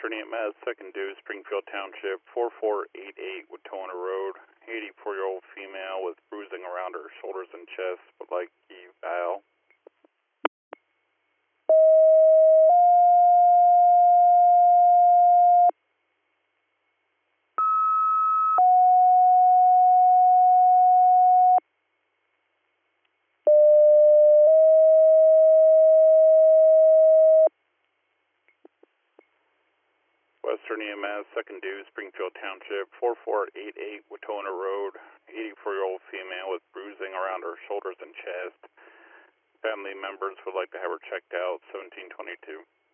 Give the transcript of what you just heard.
Western EMS, second due, Springfield Township, 4488 Watona Road. 84-year-old female with bruising around her shoulders and chest, would like eval. Western EMS, second due, Springfield Township, 4488 Watona Road. 84-year-old female with bruising around her shoulders and chest. Family members would like to have her checked out, 1722.